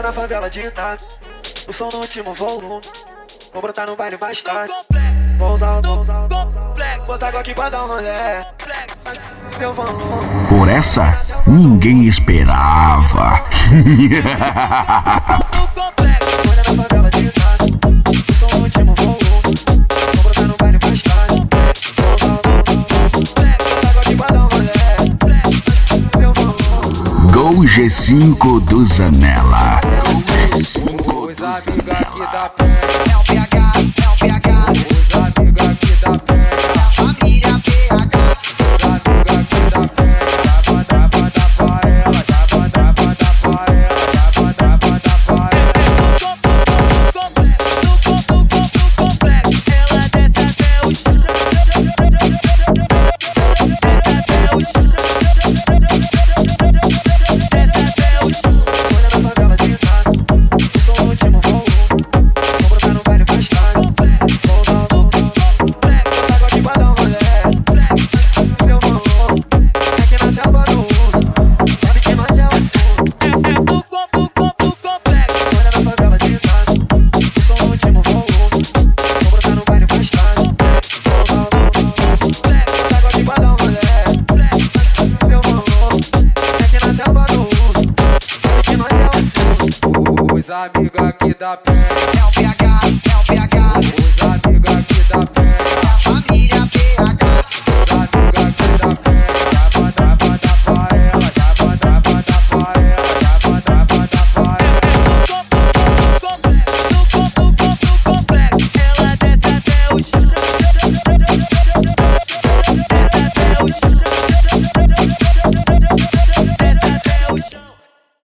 na favela de Itaca, o som no último volume. Vou brotar no baile mais tarde. Vou usar botar água aqui pra dar um rolê. Meu volume. Por essa, ninguém esperava. Gol G5 do Zanella. Gol G5 do Zanella. Amigo aqui da pé.